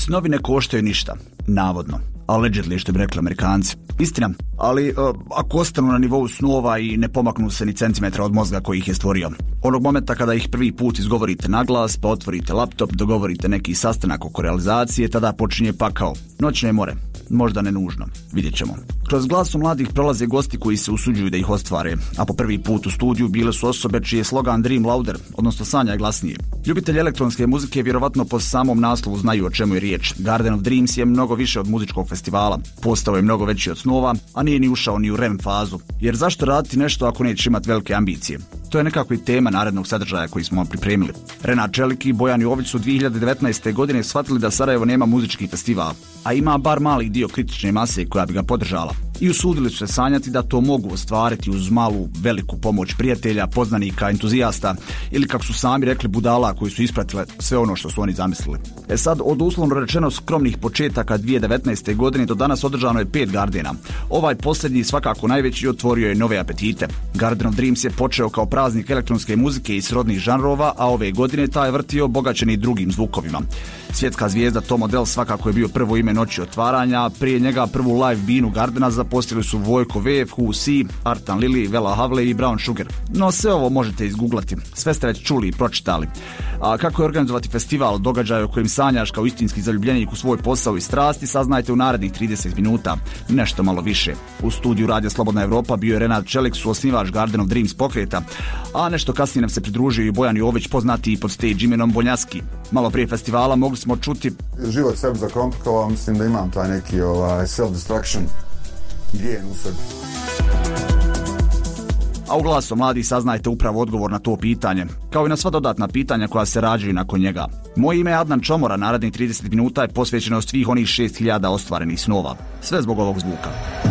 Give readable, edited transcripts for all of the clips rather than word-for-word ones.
Snovi ne koštaju ništa, navodno. Allegedly, što bi rekli Amerikanci. Istina, ali ako ostanu na nivou snova i ne pomaknu se ni centimetra od mozga koji ih je stvorio. Onog momenta kada ih prvi put izgovorite na glas, pa otvorite laptop, dogovorite neki sastanak oko realizacije, tada počinje pakao. Noćne more. Možda ne nužno. Vidjet ćemo. Kroz glasu mladih prolaze gosti koji se usuđuju da ih ostvare, a po prvi put u studiju bile su osobe čiji je slogan Dream Louder, odnosno sanjaj glasnije. Ljubitelji elektronske muzike vjerovatno po samom naslovu znaju o čemu je riječ. Garden of Dreams je mnogo više od muzičkog festivala. Postao je mnogo veći od snova, a nije ni ušao ni u REM fazu. Jer zašto raditi nešto ako nećeš imati velike ambicije? To je nekako i tema narednog sadržaja koji smo vam pripremili. Renat Čelik i Bojan Jović su 2019. godine shvatili da Sarajevo nema muzički festival, a ima bar mali dio kritične mase koja bi ga podržala. I usudili su se sanjati da to mogu ostvariti uz malu, veliku pomoć prijatelja, poznanika, entuzijasta ili kako su sami rekli budala koji su ispratile sve ono što su oni zamislili. Sad, od uslovno rečeno skromnih početaka 2019. godine do danas održano je 5 Gardena. Ovaj posljednji, svakako najveći, otvorio je nove apetite. Garden of Dreams je počeo kao praznik elektronske muzike i srodnih žanrova, a ove godine taj vrtio obogaćeni drugim zvukovima. Svjetska zvijezda Tom Odell svakako je bio prvo ime noći otvaranja, prije njega prvu live binu Gardena zaposlili su Vojko Vev, Who See, Artan Lili, Vela Havle i Brown Sugar. No sve ovo možete izgooglati, sve ste već čuli i pročitali. A kako je organizovati festival, događaj o kojim sanjaš kao istinski zaljubljenik u svoj posao i strasti, saznajte u narednih 30 minuta, nešto malo više. U studiju Radija Slobodna Evropa bio je Renat Čelik, suosnivač Garden of Dreams pokreta, a nešto kasnije nam se pridružio i Bojan Jović, poznati pod stage imenom Bonjaski. Malo prije festivala mogli smo čuti: život sebi zakomplikovao, mislim da imam taj neki self-destruction gen u sebi. A u Glasu mladih saznajte upravo odgovor na to pitanje, kao i na sva dodatna pitanja koja se rađaju nakon njega. Moje ime je Adnan Čomora, narednih 30 minuta je posvećeno svih onih 6000 ostvarenih snova. Sve zbog ovog zvuka.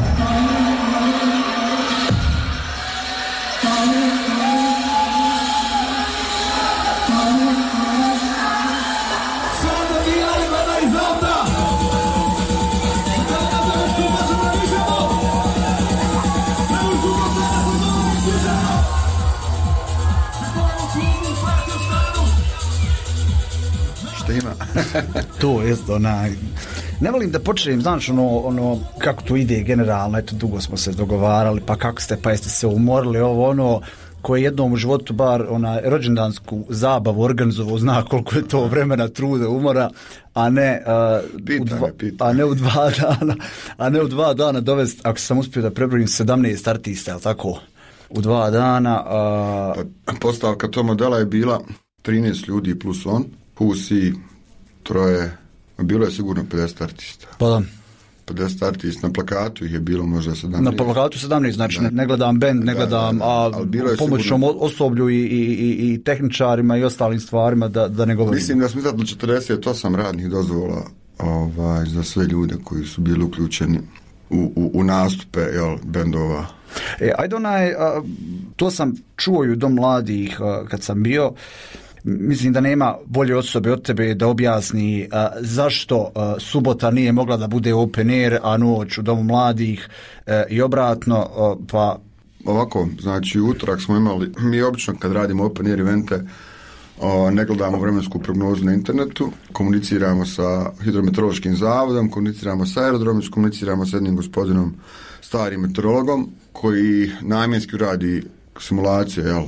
To jest ne volim da počnem, znaš, ono kako to ide generalno, eto dugo smo se dogovarali, pa kako ste, pa jeste se umorili, ovo koji jednom u životu bar rođendansku zabavu organizovao, zna koliko je to vremena, truda, umora, a ne u 2 dana dovesti, ako sam uspio da prebrojim 17 artista, jel tako, u 2 dana. Postavka tog modela je bila 13 ljudi plus on, Who See, 3, bilo je sigurno 50 artista. Pa da. 50 artista, na plakatu ih je bilo možda 17. Na plakatu 17, znači ne gledam band, ne gledam pomoćnom osoblju i tehničarima i ostalim stvarima, da ne govorim. Mislim da smo izdali 48 radnih dozvola za sve ljude koji su bili uključeni u nastupe bendova. Ajde to sam čuo i u Dom mladih kad sam bio. Mislim da nema bolje osobe od tebe da objasni zašto subota nije mogla da bude open air, a noć u Domu mladih i obratno, pa... Ovako, znači utorak smo imali, mi obično kad radimo open air evente ne gledamo vremensku prognozu na internetu, komuniciramo sa hidrometeorološkim zavodom, komuniciramo sa aerodromom, komuniciramo sa jednim gospodinom starim meteorologom koji namjenski radi simulacije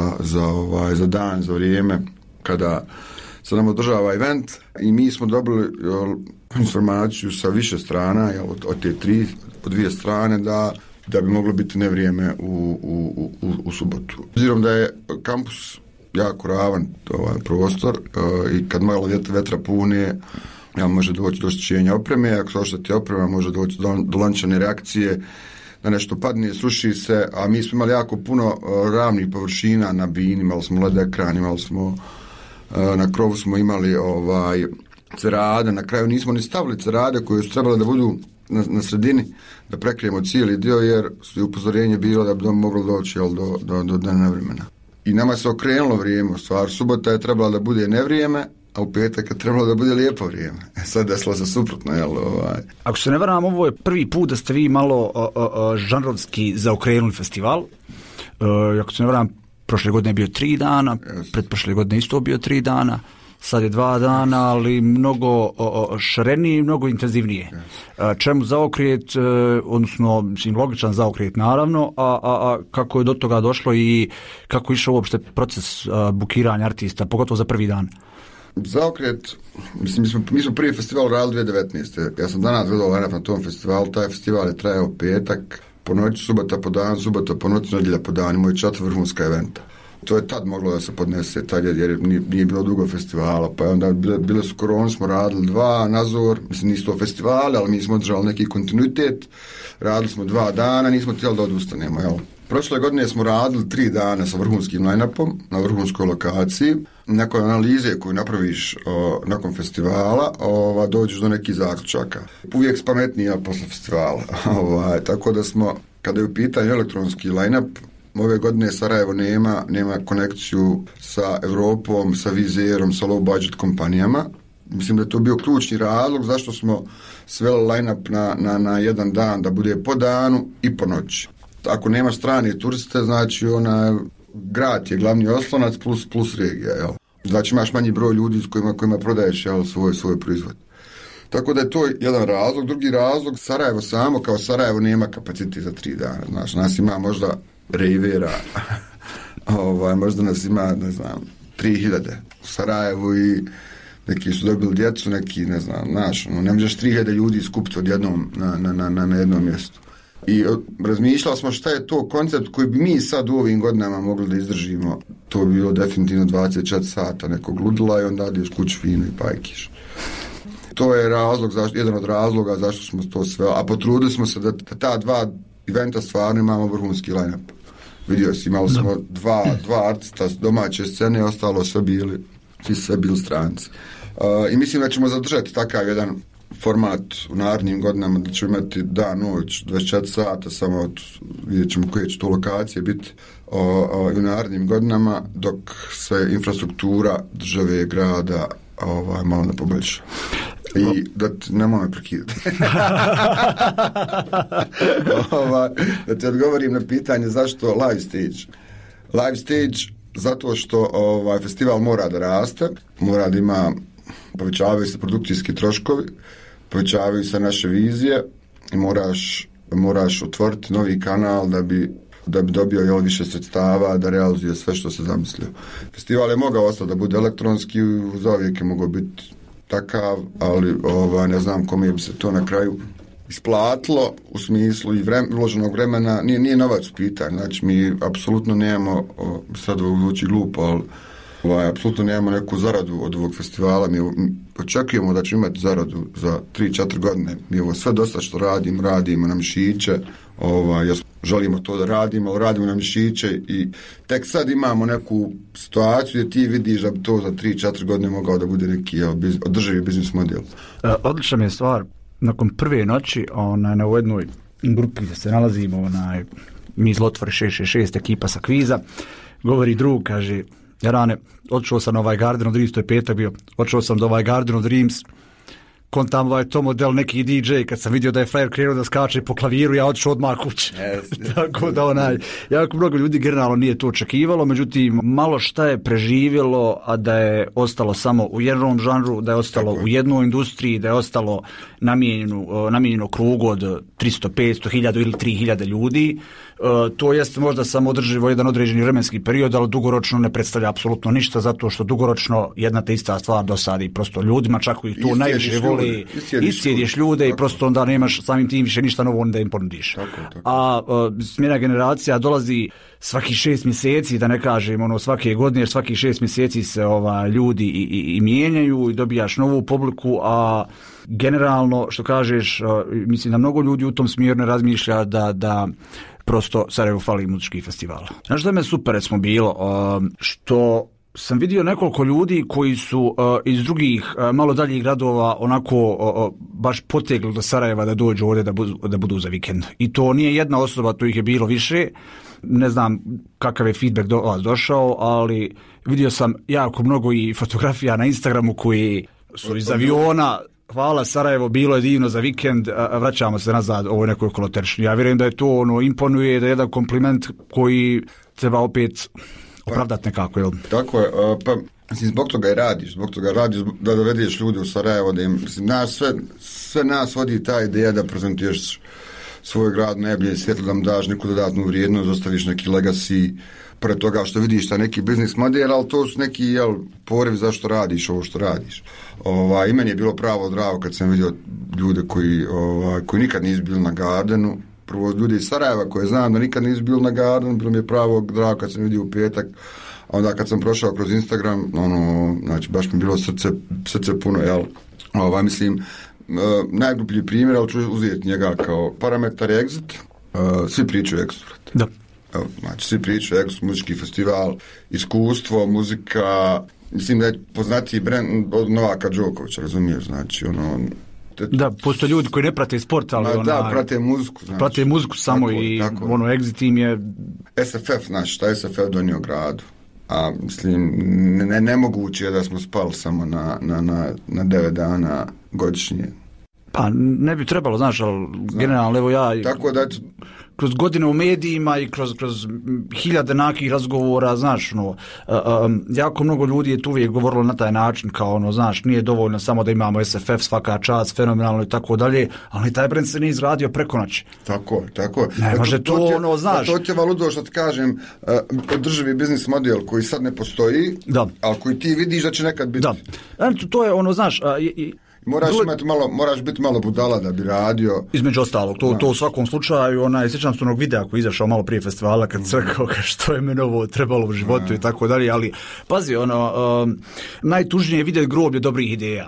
za dan, za vrijeme kada se nam održava event, i mi smo dobili informaciju sa više strana, od te 3, od 2 strane da bi moglo biti nevrijeme u subotu. Obzirom da je kampus jako ravan prostor i kad malo vetra pune, može doći do oštećenja opreme, ako se ošteti oprema može doći do lančane reakcije, da nešto padne, sruši se, a mi smo imali jako puno ravnih površina na bini, imali smo led ekran, imali smo na krovu smo imali cerade, na kraju nismo ni stavili cerade koje su trebale da budu na sredini, da prekrijemo cijeli dio, jer su upozorenje bilo da bi moglo doći do dana vremena. I nama se okrenulo vrijeme, u stvar, subota je trebala da bude nevrijeme, a u petak je trebalo da bude lijepo vrijeme. Sad desilo se suprotno, Ako se ne varam, ovo je prvi put da ste vi malo žanrovski zaokrenuli festival. Ako se ne varam, prošle godine je bio 3 dana, pretprošle godine isto bio 3 dana, sad je 2 dana, ali mnogo šarenije i mnogo intenzivnije. Čemu zaokret, odnosno mislim, logičan zaokret naravno, a kako je do toga došlo i kako je išao uopšte proces bukiranja artista, pogotovo za prvi dan? Zaokret, mislim, mi smo prvi festival radili 2019. Ja sam danas gledao line-up na tom festivalu, taj festival je trajao petak, po noći, subota po dan, subota po noći, nedjelja po dan, imao je 4 vrhunska eventa. To je tad moglo da se podnese, tad jer nije bilo dugo festivala, pa onda bile su korone, smo radili 2, Nazor, mislim nisu to festivali, ali mi smo održali neki kontinuitet, radili smo 2 dana, nismo htjeli da odustanemo, jel? Prošle godine smo radili 3 dana sa vrhunskim line-upom na vrhunskoj lokaciji. Nakon analize koju napraviš nakon festivala, dođeš do nekih zaključaka. Uvijek spametnija posle festivala. Tako da smo, kada je u pitanju elektronski line-up, ove godine Sarajevo nema konekciju sa Europom, sa Vizerom, sa low budget kompanijama. Mislim da je to bio ključni razlog zašto smo sveli line-up na jedan dan da bude po danu i po noći. Ako nema strane turiste, znači grad je glavni oslonac plus regija, jel? Znači imaš manji broj ljudi s kojima prodaješ, jel, svoj proizvod. Tako da je to jedan razlog. Drugi razlog, Sarajevo samo kao Sarajevo nema kapacitet za 3 dana. Znači, nas ima možda rejvera, možda nas ima, ne znam, 3000 u Sarajevu i neki su dobili djecu, neki, ne znam, ne možeš 3000 ljudi skupiti odjednom na jednom mjestu. I razmišljali smo šta je to koncept koji bi mi sad u ovim godinama mogli da izdržimo. To bi bilo definitivno 24 sata nekog ludila i onda ideš kući fino i pajkiš. To je jedan od razloga zašto smo to sve, a potrudili smo se da ta 2 eventa stvarno imamo vrhunski line-up. Vidio si, imali smo dva artista domaće scene, ostalo sve bili stranci. I mislim da ćemo zadržati takav jedan format u narednim godinama, da ćemo imati dan, noć, 24 sata, samo vidjet ćemo koje će to lokacije biti u narednim godinama, dok se infrastruktura države, grada malo ne poboljša. I nemoj me prekidati. Da ti odgovorim na pitanje zašto live stage. Live stage zato što festival mora da raste, mora da ima, povećavaju se produkcijski troškovi, povećavaju se naše vizije i moraš otvoriti novi kanal da bi dobio više sredstava, da realizuje sve što se zamislio. Festival je mogao ostati da bude elektronski, zauvijek je mogao biti takav, ali ne znam kome bi se to na kraju isplatilo u smislu i uloženog vremena. Nije novac u pitanju, znači mi apsolutno nemamo, sad zvuči glupo, ali apsolutno nemamo neku zaradu od ovog festivala. Mi očekujemo da ćemo imati zaradu za 3-4 godine. Mi ovo sve dosta što radimo na mišiće, želimo to da radimo, ali radimo na mišiće i tek sad imamo neku situaciju gdje ti vidiš da bi to za 3-4 godine mogao da bude neki održivi biznis model. Odlična mi je stvar. Nakon prve noći na jednoj grupi gdje se nalazimo, mi Zlotvor 666 ekipa sa kviza, govori drug, kaže: Jarane, odšao sam na Garden of Dreams, to je petak bio, odšao sam do Garden of Dreams, kontam to model neki DJ, kad sam vidio da je frajer krenuo da skače po klaviru, ja odšao odmah kući. Tako da jako mnogo ljudi generalno nije to očekivalo, međutim malo šta je preživjelo, a da je ostalo samo u jednom žanru, da je ostalo u jednoj industriji, da je ostalo namijenjeno krugu od 300, 500, 1000 ili 3000 ljudi. To jeste možda samo održivo jedan određeni vremenski period, ali dugoročno ne predstavlja apsolutno ništa, zato što dugoročno jedna te ista stvar dosadi prosto ljudima, čak koji tu najviše voli, iscijediš ljude i prosto onda nemaš samim tim više ništa novo da im ponudiš. A smjena generacija dolazi svaki 6 mjeseci, da ne kažem svake godine, jer svaki 6 mjeseci se ljudi i mijenjaju i dobijaš novu publiku, a generalno što kažeš, mislim da mnogo ljudi u tom smjeru ne razmišlja da prosto Sarajevo fali muzičkih festivala. Znaš što je me super recimo bilo, što sam vidio nekoliko ljudi koji su iz drugih malo daljih gradova onako baš potegli do Sarajeva da dođu ovdje da budu za vikend. I to nije jedna osoba, to ih je bilo više. Ne znam kakav je feedback do vas došao, ali vidio sam jako mnogo i fotografija na Instagramu koji su iz aviona. Hvala Sarajevo, bilo je divno za vikend, vraćamo se nazad ovoj nekoj koloteršnji. Ja vjerujem da je to imponuje, da je jedan kompliment koji treba opet opravdati nekako, jel? Tako je, pa Mislim, zbog toga i radiš da dovedeš ljude u Sarajevo, da im, mislim, sve nas vodi ta ideja da prezentuješ svoj grad najbolje svjetlo, da mu daš neku dodatnu vrijednost, ostaviš neki legacy, pored toga što vidiš ta neki biznis model, ali to su neki poriv zašto radiš ovo što radiš. I meni je bilo pravo drago kad sam vidio ljude koji nikad nisu bili na Gardenu, prvo ljudi iz Sarajeva koje znam da nikad nisu bili na Gardenu, bilo mi je pravo drago kad sam vidio u petak, a onda kad sam prošao kroz Instagram, znači baš mi je bilo srce puno, mislim, najgluplji primjer, ali ću uzeti njega kao parametar Exit, svi pričaju Exit. Da. Znači, svi pričaju Exit, muzički festival, iskustvo, muzika, mislim da je poznatiji brand od Novaka Đokovića, razumiješ, znači, Da, postoje ljudi koji ne prate sport, ali prate muziku. Znači, prate muziku samo tako, Exit team je... SFF, znači, šta je SFF donio gradu? A mislim, nemoguće je da smo spali samo na 9 dana godišnje. Pa ne bi trebalo, znaš, ali generalno, evo ja... Tako da... Kroz godine u medijima i kroz hiljade nakih razgovora, znaš, jako mnogo ljudi je tu uvijek govorilo na taj način, kao, znaš, nije dovoljno samo da imamo SFF, svaka čast, fenomenalno i tako dalje, ali taj brend se nije izradio preko noći. Tako. Ne može to, znaš. To ti je valudo što ti kažem, održivi biznis model koji sad ne postoji, ali koji ti vidiš da će nekad biti. Da, to je znaš... Moraš biti malo budala da bi radio. Između ostalog, to u svakom slučaju, sjećam se onog videa koji je izašao malo prije festivala kad se rekao što je meni ovo trebalo u životu i tako dalje, ali pazi, najtužnije je vidjeti groblje dobrih ideja.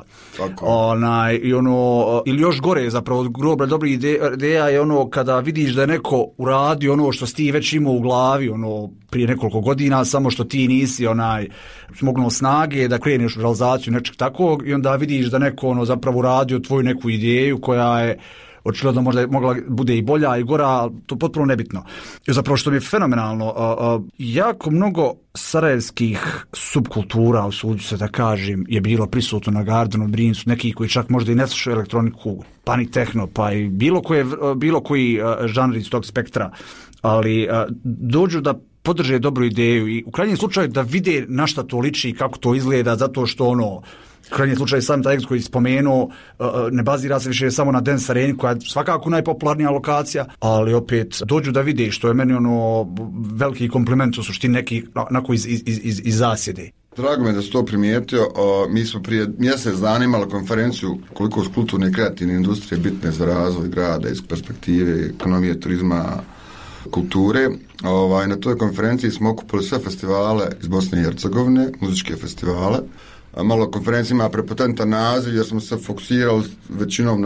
Ili još gore zapravo groblje dobrih ideja je kada vidiš da je neko uradio ono što si ti već imao u glavi prije nekoliko godina, samo što ti nisi smognuo snage da kreneš u realizaciju nečeg takvog i onda vidiš da neko zapravo uradio tvoju neku ideju koja je očigledno možda mogla bude i bolja i gora, to potpuno nebitno. I zapravo što mi je fenomenalno, jako mnogo sarajevskih subkultura, usuđu se da kažem, je bilo prisutno na Gardenu, Brinsu, neki koji čak možda i ne slušaju elektroniku, pa ni tehno, pa i bilo koji žanr iz tog spektra, ali dođu da podrže dobru ideju i u krajnjem slučaju da vide na šta to liči i kako to izgleda, zato što u krajnjem slučaju sam taj Exit koji spomenuo ne bazira se više samo na Dance Areni koja je svakako najpopularnija lokacija, ali opet dođu da vide, što je meni veliki kompliment u suštini neki onako iz zasjede. Drago me da si to primijetio. Mi smo prije mjesec dana imali konferenciju koliko su kulturne i kreativne industrije bitne za razvoj grada iz perspektive ekonomije, turizma, kulture. Na toj konferenciji smo okupili sve festivale iz Bosne i Hercegovine, muzičke festivale. Malo konferencija ima prepotentan naziv jer smo se fokusirali većinom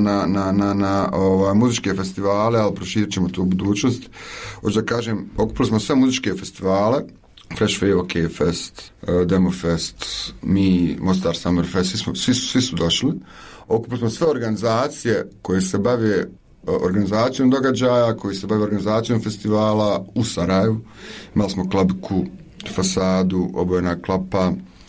na muzičke festivale, ali proširit ćemo to u budućnosti. Hoću da kažem, okupili smo sve muzičke festivale, Fresh Wave, OK Fest, Demo Fest, mi, Mostar Summer Fest, svi su došli. Okupili smo sve organizacije koje se bave organizacijom događaja, koji se bave organizacijom festivala u Sarajevu. Imali smo klabiku, fasadu, obojena klapa,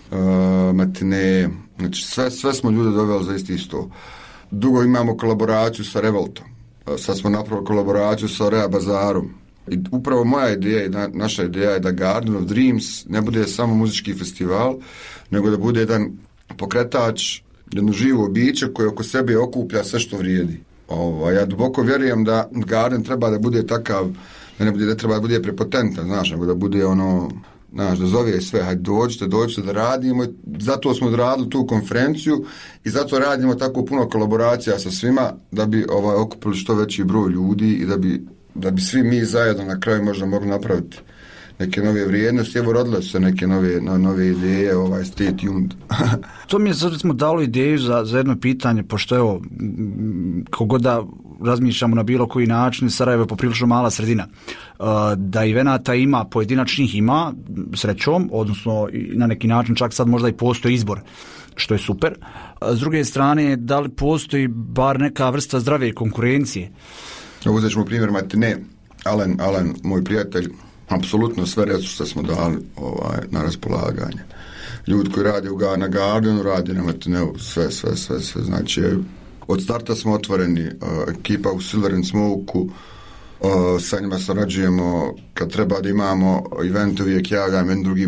matine, znači sve smo ljude doveli za isti sto. Dugo imamo kolaboraciju sa Revoltom, sad smo napravili kolaboraciju sa Rea Bazarom i upravo moja ideja i naša ideja je da Garden of Dreams ne bude samo muzički festival, nego da bude jedan pokretač, jedno živo biće koje oko sebe okuplja sve što vrijedi. Ja duboko vjerujem da Garden treba da bude takav, da treba da bude prepotentan, znaš, nego da bude da zove sve, hajde dođite da radimo, zato smo odradili tu konferenciju i zato radimo tako puno kolaboracija sa svima da bi okupili što veći broj ljudi i da bi svi mi zajedno na kraju možda mogli napraviti neke nove vrijednosti. Evo, rodile su se neke nove ideje, stay tuned. To mi je sad smo dali ideju za jedno pitanje, pošto evo, kogod da razmišljamo na bilo koji način, Sarajevo je poprilično mala sredina. Da evenata ima, pojedinačnih ima, srećom, odnosno na neki način čak sad možda i postoji izbor, što je super. S druge strane, da li postoji bar neka vrsta zdrave konkurencije? Uzet ćemo primjer Matine. Alen, moj prijatelj, apsolutno sve resurse smo dali na raspolaganje. Ljudi koji rade na Gardenu, rade na Matineu, sve. Znači, od starta smo otvoreni, ekipa u Silver and Smoke-u, sa njima sarađujemo, kad treba da imamo event, uvijek javljam jednim drugima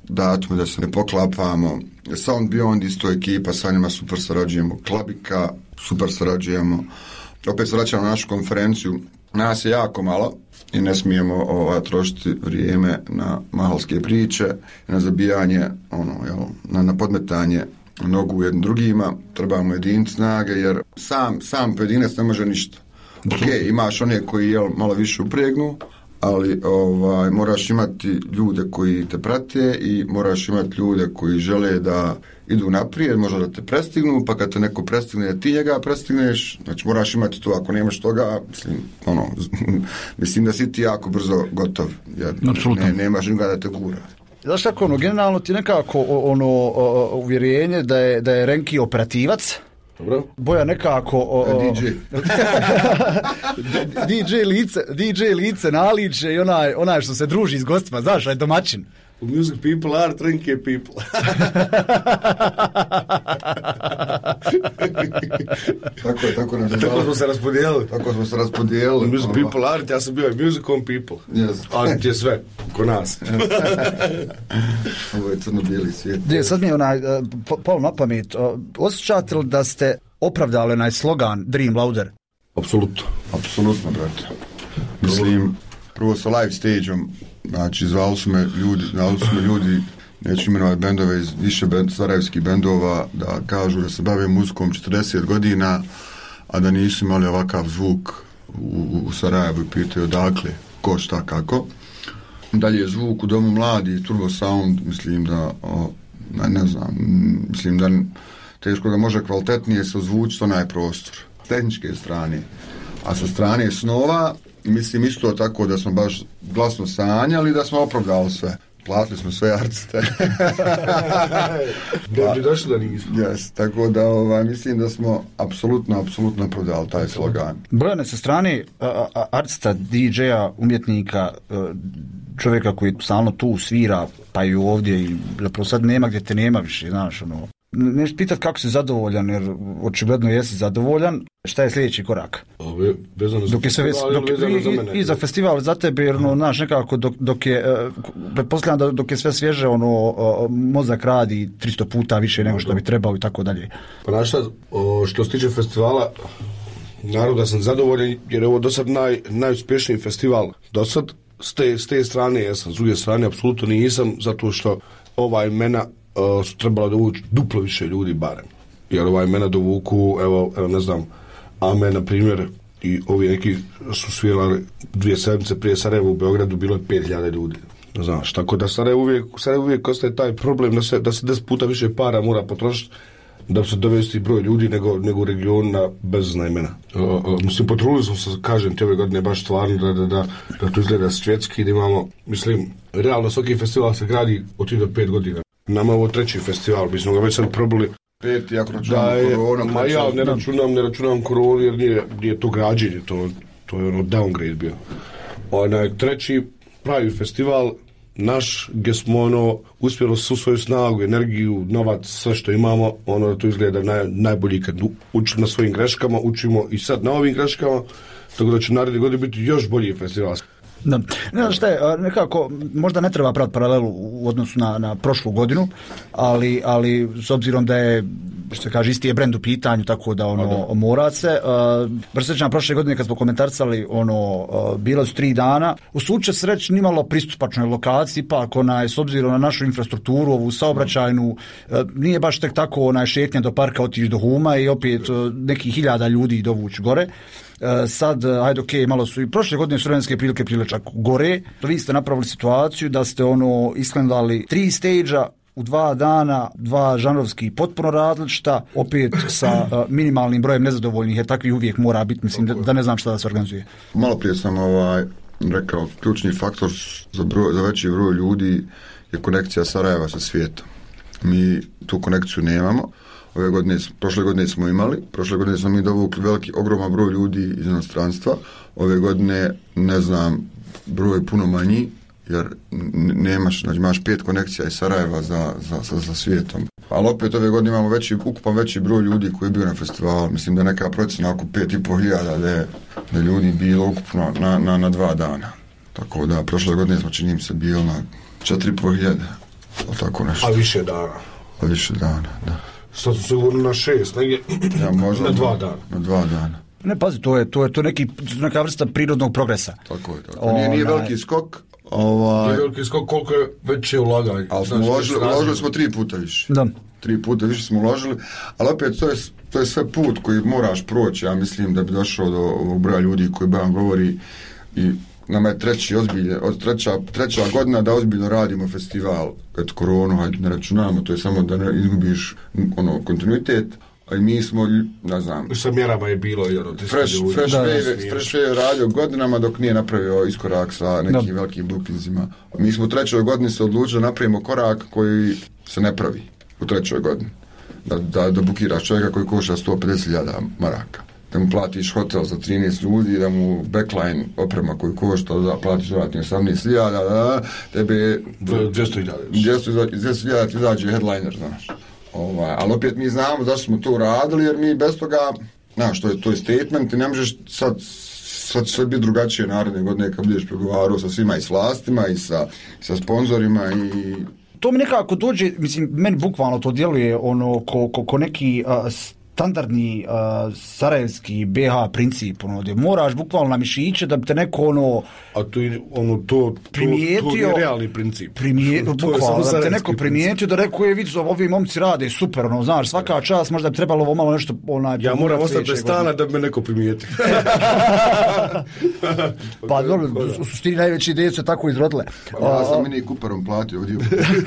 datume, da se ne poklapamo. Sound Beyond isto ekipa, sa njima super sarađujemo. Klabika, super sarađujemo. Opet se vraćamo na našu konferenciju. Nas je jako malo i ne smijemo trošiti vrijeme na mahalske priče, na zabijanje, na podmetanje nogu jednim drugima. Trebamo jediniti snage, jer sam pojedinac ne može ništa. Ok, imaš one koji malo više upregnu, ali moraš imati ljude koji te prate i moraš imati ljude koji žele da idu naprijed, možda da te prestignu, pa kad te neko prestigne, da ti njega prestigneš, znači moraš imati to, ako nemaš toga, mislim da si ti jako brzo gotov, jer nemaš nikoga da te gura. Znaš kako, generalno ti nekako uvjerenje da je Renki operativac. Dobro. Boja nekako DJ lice naliče i onaj što se druži s gostima, znaš, domaćin. Music people are Renki people. Tako smo se raspodijelili. Music people are, ja sam bio music on people. Yes. A ti je sve, ko nas. Ovo je crno-bijeli svijet. Sad mi je palo na pamet. Osjećate li da ste opravdali onaj slogan Dream Louder? Apsolutno, brate. Mislim, prvo sa live stage-om, znači zvali su me ljudi, neću imenovati bendove iz više sarajevskih bendova, da kažu da se bave muzikom 40 godina, a da nisu imali ovakav zvuk u Sarajevu i pitaju odakle, ko, šta, kako. Dalje zvuk u Domu mladi, Turbo Sound, mislim da, ne znam, mislim da teško ga može kvalitetnije se ozvučiti onaj prostor. S tehničke strane. A sa strane snova, mislim isto tako da smo baš glasno sanjali, da smo opravdali sve. Platili smo sve artiste. Da bi došli da nismo. Yes, tako da mislim da smo apsolutno opravdali taj slogan. Brojane sa strane artista, DJ-a, umjetnika, čovjeka koji stalno tu svira, pa i ovdje, i zapravo sad nema gdje te nema više, znaš, Nešto pitat kako si zadovoljan, jer očigledno jesi zadovoljan. Šta je sljedeći korak? Vezano za festival i za festival za tebe, jer znaš, nekako dok je, pretpostavljam da dok je sve svježe, mozak radi 300 puta više nego što bi trebao i tako dalje. Pa znaš šta, što se tiče festivala, naravno da sam zadovoljan, jer je ovo do sad najuspješniji festival. Do sad, s te strane jesam, s druge strane apsolutno nisam, zato što ova imena su trebala dovući duplo više ljudi barem. Jer ova imena dovuku, evo ne znam, Ame, na primjer, i ovi neki su svirali 2 sedmice prije Sarajeva u Beogradu, bilo je 5000 ljudi. Znaš, tako da Sarajevo uvijek ostaje taj problem da se 10 puta više para mora potrošiti da se dovesti broj ljudi nego u regionu na bezazna imena. Mislim, potrudili smo se, kažem ti, ove godine baš stvarno da to izgleda svjetski, da imamo, mislim, realno svaki festival se gradi od 3 do 5 godina. Nama je ovo 3. festival, mi smo ga već sad probali. 5, ako računam koronu. Ma ja ne računam koronu jer nije to građenje, to je downgrade bio. 3. pravi festival, naš, gdje smo uspjeli svu svoju snagu, energiju, novac, sve što imamo, to izgleda najbolji kad učimo na svojim greškama, učimo i sad na ovim greškama, tako da će naredne godine biti još bolji festival. Da. Ne znam šta je, nekako, možda ne treba praviti paralelu u odnosu na prošlu godinu, ali s obzirom da je, što se kaže, isti je brend u pitanju, tako da mora se. Sjećam prošle godine kad smo komentarisali, bilo su 3 dana. U slučaju se reći nimalo pristupačnoj lokaciji, ipak s obzirom na našu infrastrukturu, ovu saobraćajnu, nije baš tek tako šetnja do parka, otići do Huma i opet nekih 1000 ljudi dovući gore. Sad, ajde, ok, malo su i prošle godine su vremenske prilike čak gore. Vi ste napravili situaciju da ste isklandali 3 stage-a u 2 dana, 2 žanrovski potpuno različita, opet sa minimalnim brojem nezadovoljnih, jer takvi uvijek mora biti, mislim, da ne znam šta da se organizuje. Malo prije sam rekao, ključni faktor za veći broj ljudi je konekcija Sarajeva sa svijetom. Mi tu konekciju nemamo. Prošle godine smo imali, mi dovukli ogroman broj ljudi iz inostranstva. Ove godine, ne znam, broj je puno manji, jer nemaš, znači imaš 5 konekcija iz Sarajeva za svijetom. Ali opet ove godine imamo ukupan veći broj ljudi koji je bio na festivalu. Mislim da neka procjena oko 5500 da ljudi bilo ukupno na 2 dana. Tako da prošle godine smo, čini mi se, bilo na 4500. tako nešto. A više dana. Više dana, da. Sad su sigurno na 6, negdje možda na 2 dana. Na 2 dana. Ne, pazi, to je neka vrsta prirodnog progresa. Tako je. Nije veliki skok. Nije veliki skok, koliko je veće ulaganje. Ali smo uložili smo 3 puta više. Da. 3 puta više smo uložili, ali opet to je sve put koji moraš proći, ja mislim, da bi došao do ovog broja ljudi koji Bojan govori, i nama je treća godina da ozbiljno radimo festival. Kad koronu, hajde ne računamo, to je samo da ne izgubiš kontinuitet, a i mi smo, ne znam... Sa mjerama je bilo i Fresh Wave je radio godinama dok nije napravio iskorak sa nekim velikim bookingsima. Mi smo u 3. godini se odlučili da napravimo korak koji se ne pravi u 3. godini. Da bukiraš čovjeka koji košta 150.000 maraka. Da mu platiš hotel za 13 ljudi, da mu backline oprema koju košta, da platiš dodatnih 18.000, tebe 200.000 ti izađe headliner, znaš. Ali opet mi znamo zašto smo to radili, jer mi bez toga, znaš, to je statement i ne možeš sad sve biti drugačije naredne godine kad budeš pregovarao sa svima i s vlastima i sa sponzorima i... To mi nekako dođe, mislim, meni bukvalno to djeluje ko neki standardni sarajevski BH princip, gdje moraš bukvalno na mišiće da bi te neko a to je realni princip. Bukvalno, da bi te neko primijetio, da rekao je, vidi, ovi momci rade super, znaš, svaka čast, možda bi trebalo ovo malo nešto... ja moram ostati bez stana da bi me neko primijetio. Pa dobro, u suštini najveće ideje su tako izrodile. Ja sam Mini Cooperom platio ovdje.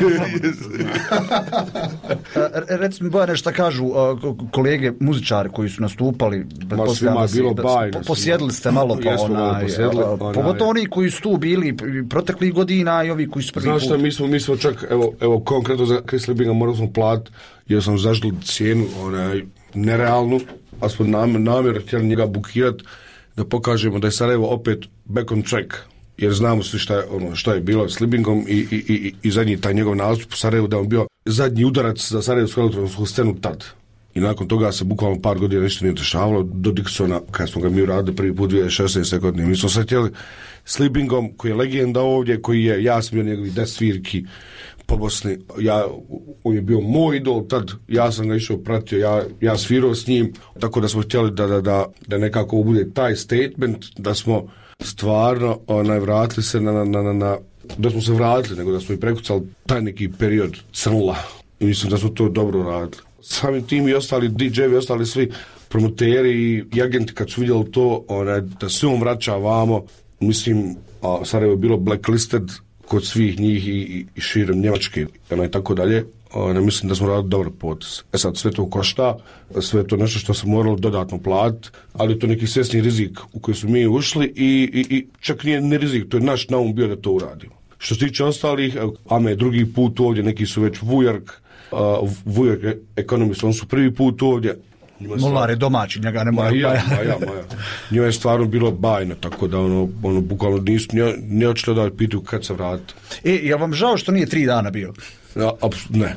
Recimo, Bojane, šta kažu kolege muzičari koji su nastupali, posjedili ste malo pogotovo oni koji su tu bili proteklih godina i ovi koji su prvi put. Znaš šta, mi smo čak, evo konkretno za Chris Libinga morali smo platiti, jer sam zažili cijenu nerealnu, a smo namjerno htjeli njega bukirati da pokažemo da je Sarajevo opet back on track, jer znamo svi šta je bilo s Libingom i zadnji taj njegov nastup u Sarajevu, da on bio zadnji udarac za Sarajevsku elektronsku scenu tad. I nakon toga se bukvalno par godina nešto nije dešavalo do Dixona, kad smo ga mi uradili prvi put 2016. godine. Mi smo se htjeli s Libingom, koji je legenda ovdje, ja sam bio njegovih 10 svirki po Bosni, on je bio moj idol tad, ja sam ga išao pratio, ja svirao s njim, tako da smo htjeli da nekako bude taj statement, da smo stvarno vratili se da smo se vratili, nego da smo i prekucali taj neki period crnula. I mislim da smo to dobro radili. Samim tim i ostali DJ-evi, ostali svi promoteri i agenti kad su vidjeli to, da se on vraća vamo, mislim, Sarajevo je bilo blacklisted kod svih njih i širom Njemačke, i tako dalje. Mislim da smo radili dobar potez. Sad sve to košta, sve to nešto što smo morali dodatno platiti, ali to neki svjesni rizik u koji su mi ušli i čak nije ni rizik, to je naš naum bio da to uradimo. Što se tiče ostalih, Ame drugi put ovdje, neki su već Vujark Economist, on su prvi put ovdje. Mular je domaći, njega ne mora. Maja. Njoj je stvarno bilo bajno, tako da bukvalno nisu ne očito da pitaju kad se vrati. Jel vam žao što nije 3 dana bio? Ne.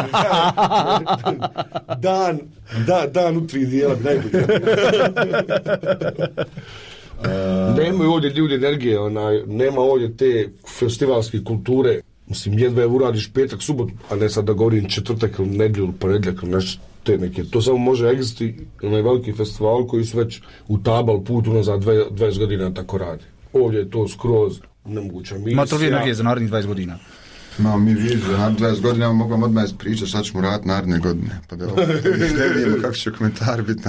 Dan u 3 dijela, najbolje. Nemaju ovdje ljudi energije, nema ovdje te festivalske kulture. Mislim, jedva je uradiš petak, subotu, a ne sad da govorim četvrtak ili nedjelju, ponedjeljak ili nešto te neke. To samo može egziti onaj veliki festival koji su već utabali put unazad 20 godina tako radi. Ovdje je to skroz nemoguća misija. Ma to vi energije za narednih 20 godina? Mi vidimo, za narednih 20 godina mogu vam odmah ispričati šta ćemo raditi naredne godine. Pa da ne vidimo kako će komentar biti.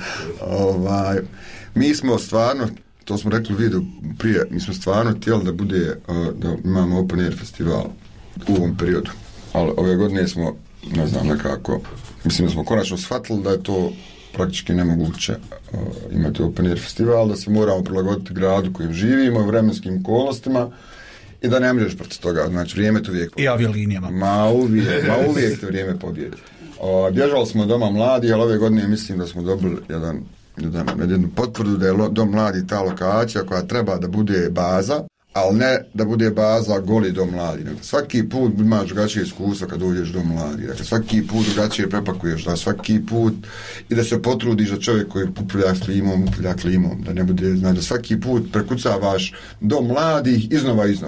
Mi smo stvarno, to smo rekli u videu prije, mi smo stvarno htjeli da bude, da imamo open air festival u ovom periodu. Ali ove godine smo, ne znam, nekako, mislim da smo konačno shvatili da je to praktički nemoguće imati open air festival, da se moramo prilagoditi gradu kojem živimo i vremenskim okolnostima i da ne možeš protiv toga, znači vrijeme to uvijek... I aviolinijama. Ma uvijek to vrijeme pobjedi. Bježali smo Doma mladih, ali ove godine mislim da smo dobili jednu potvrdu da je Dom mladi ta lokacija koja treba da bude baza, ali ne da bude baza goli Dom mladi. Svaki put imaš drugačije iskustva kad uđeš Dom mladi. Dakle, svaki put drugačije prepakuješ, da svaki put i da se potrudiš da čovjek koji upravlja klimom, da ne bude, znači da svaki put prekucavaš Dom mladih iznova.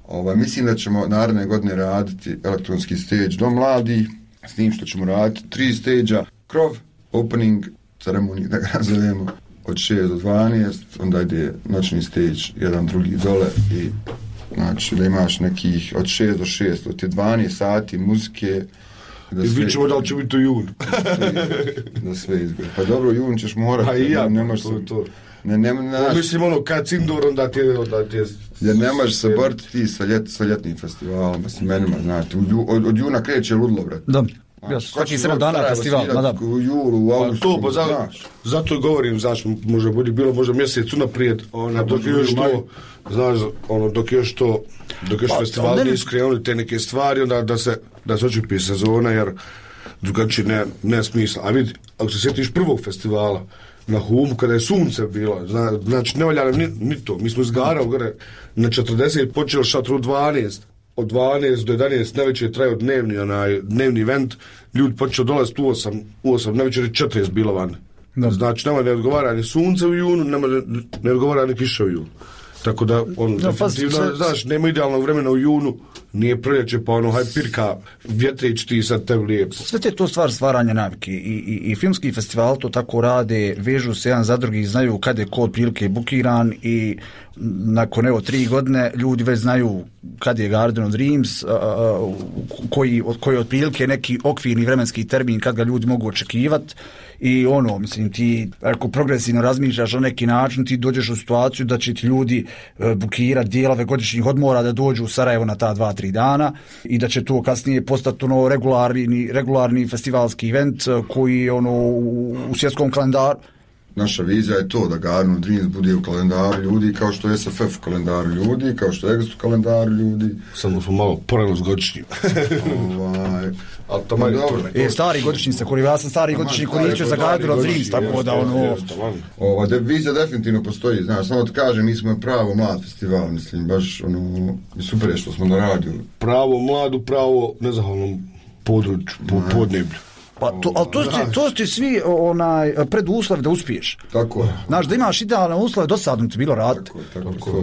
Mislim da ćemo naredne godine raditi elektronski stage do mladih, s tim što ćemo raditi 3 stage-a, krov, opening, ceremoniju, da ga nazovemo, od 6 do 12, onda ide noćni stage, jedan drugi dole i znači da imaš nekih od 6 do 6, od je 12 sati muzike. I vidit ćemo da li će biti u junu. Da sve izgleda. Pa dobro, jun ćeš morati. Pa i ja, ne možeš to. Mislim kad Cindor, onda ti je... Jer ne možeš se boriti ti sa ljetnim festivalom, s imenima, znate. Od juna kreće ludlo, brate. Da. Svaki 7 dana festival, u julu, u augustu, znaš. Zato i govorim, znaš, može biti bilo možda mjesec unaprijed, dok još to, znaš, dok još festival nije skrenuli te neke stvari, onda da se očipi sezona, jer drugačije ne smisla. A vidi, ako se sjetiš prvog festivala na Humu, kada je sunce bilo, znači ne valja ni to, mi smo izgarali gore, na 40 počeli šatru u 12, od 12 do 11 najveće trajao dnevni event, ljudi počeo dolaziti u 8 najveće 40 bilo van. Da. Znači nema ne odgovara ni sunce u junu, ne odgovara ni kiša u junu. Tako da definitivno, znaš, nema idealnog vremena u junu, nije proljeće, pa haj pirka, vjetrić ti sad tebi lijepo. Sve te to stvar stvaranja navike i filmski festival to tako rade, vežu se jedan za drugi, znaju kada je ko otprilike bukiran i nakon 3 godine ljudi već znaju kad je Garden of Dreams, koji otprilike neki okvirni vremenski termin kad ga ljudi mogu očekivati. I mislim, ti ako progresivno razmišljaš na neki način, ti dođeš u situaciju da će ti ljudi bukirati dijelove godišnjih odmora da dođu u Sarajevo na ta 2-3 dana i da će to kasnije postati regularni festivalski event koji je u svjetskom kalendaru. Naša vizija je to da Garden of Dreams bude u kalendaru ljudi kao što je SFF u kalendaru ljudi, kao što je Exit u kalendaru ljudi. Samo smo malo porano s godišnjim. Ali to manje dobro. Stari godišnji se koristio, ja sam stari godišnji koristio za Garden of Dreams, tako da vizija definitivno postoji, znaš, samo ti kažem, mi smo pravo mlad festival, mislim, baš super je što smo na radiju. Pravo mladu, pravo nezahvalnom području, podneblju. Pa to ti svi preduslovi da uspiješ. Tako je. Znaš, da imaš idealne uslove, dosadno ti bilo raditi. Tako.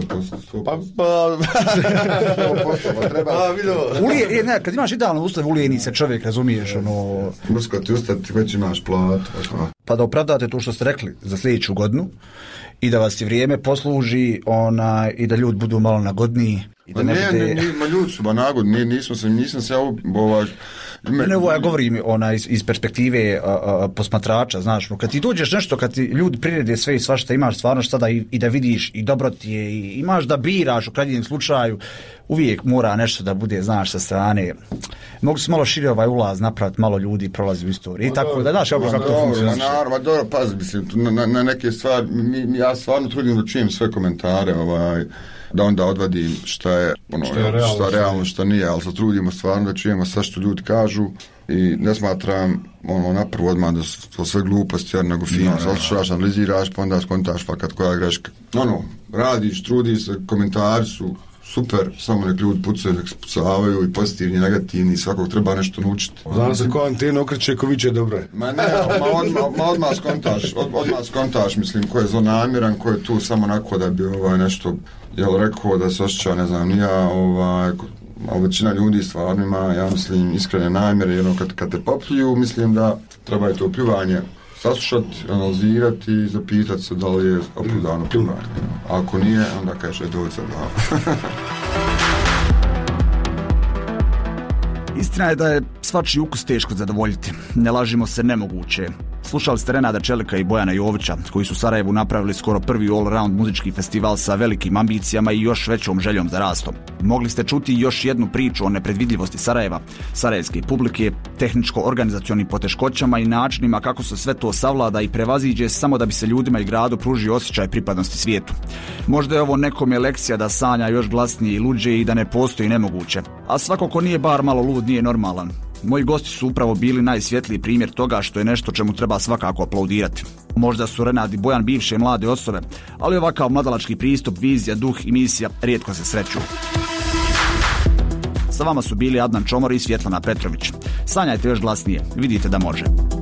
Kad imaš idealne uslove, ulijeni se čovjek, razumiješ, Usko ti ustati, već imaš plat. Pa da opravdate to što ste rekli za sljedeću godinu i da vas i vrijeme posluži i da ljudi budu malo nagodniji. Ljudi su nagodni, nisam se ja govorim iz perspektive posmatrača, znaš, kad ti dođeš nešto, kad ti ljudi prirede sve i svašta, imaš stvarno šta da i da vidiš i dobro ti je i imaš da biraš u krajnjem slučaju, uvijek mora nešto da bude, znaš, sa strane. Mogu se malo šire ulaz napraviti, malo ljudi prolazi u istoriji i tako da, znaš, kako to funkcionira. Dobro, pazi, mislim, na neke stvari, ja stvarno trudim da čujem sve komentare, da onda odvadim šta je realno, šta nije, ali se trudimo stvarno da čujemo sve što ljudi kažu i ne smatram napravo odmah da su to sve gluposti, jer nego fino, saslušaš, analiziraš, pa onda skontaš fakat koja greška. Radiš, trudiš se, komentari su super, samo nek ljudi pucaju, nek se pucavaju i pozitivni, negativni, svakog treba nešto naučiti. Znam se ko antena okreće, ko viće dobro je. Odmah skontaš, mislim, ko je zlonamjeran, ko je tu samo onako da bi nešto rekao da se osjeća, ne znam, ali većina ljudi stvarno ima, ja mislim, iskrene namjere, jer kad te popljuju, mislim da treba je to pljuvanje saslušati, analizirati i zapitati se da li je opravdano pljuvanje. Ako nije, onda kaže dođe da. Istina je da je svačiji ukus teško zadovoljiti. Ne lažimo se, nemoguće. Slušali ste Renada Čelika i Bojana Jovića, koji su u Sarajevu napravili skoro prvi all-around muzički festival sa velikim ambicijama i još većom željom za rastom. Mogli ste čuti još jednu priču o nepredvidljivosti Sarajeva, sarajevske publike, tehničko-organizacionim poteškoćama i načinima kako se sve to savlada i prevaziđe samo da bi se ljudima i gradu pružio osjećaj pripadnosti svijetu. Možda je ovo nekome lekcija da sanja još glasnije i luđe i da ne postoji nemoguće. A svako ko nije bar malo lud nije normalan. Moji gosti su upravo bili najsvjetliji primjer toga što je nešto čemu treba svakako aplaudirati. Možda su Renad i Bojan bivše mlade osobe, ali ovakav mladalački pristup, vizija, duh i misija rijetko se sreću. Sa vama su bili Adnan Čomor i Svjetlana Petrović. Sanjajte još glasnije, vidite da može.